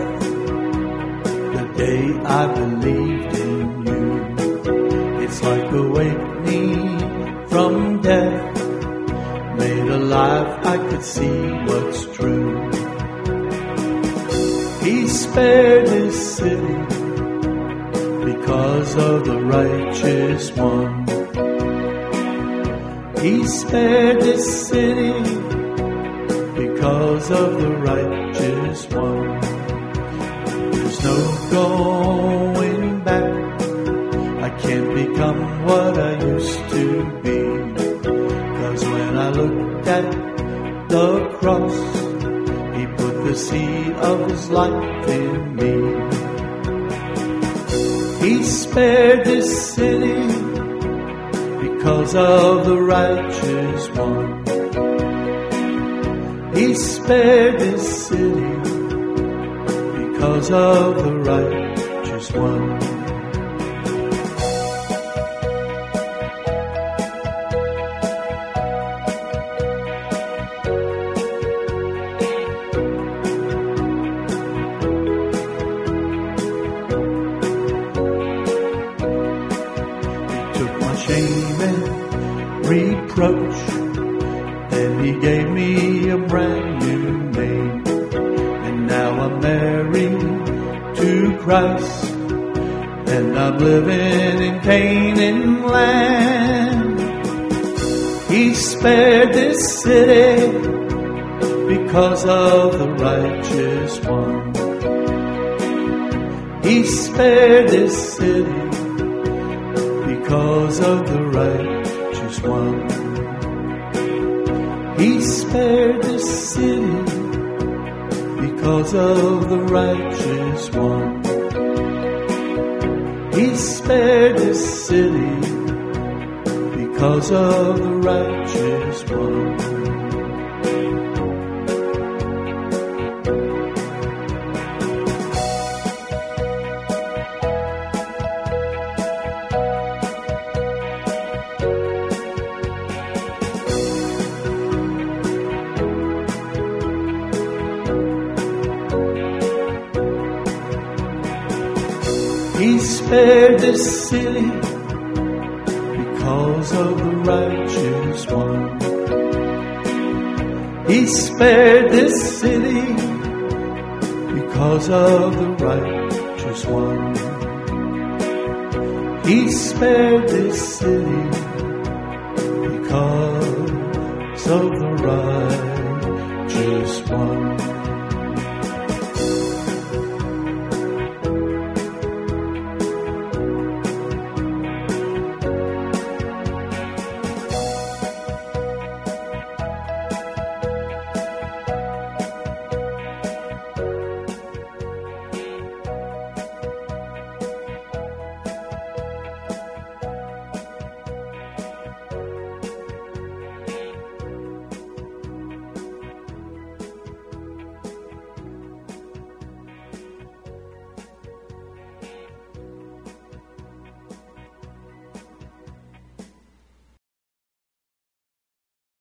the day I believed in you. It's like awakening from death, made alive, I could see what's true. He spared his city because of the righteous one. He spared this city because of the righteous one. There's no going back. I can't become what I used to be. 'Cause when I looked at the cross, he put the seed of his life in me. He spared this city because of the righteous one. He spared this city because of the righteous one. Shame and reproach, and he gave me a brand new name. And now I'm married to Christ, and I'm living in Canaan land. He spared this city because of the righteous one. He spared this city because of the righteous one. He spared this city because of the righteous one. He spared this city because of the righteous one. He spared this city because of the righteous one. He spared this city because of the righteous one. He spared this city because of the righteous one.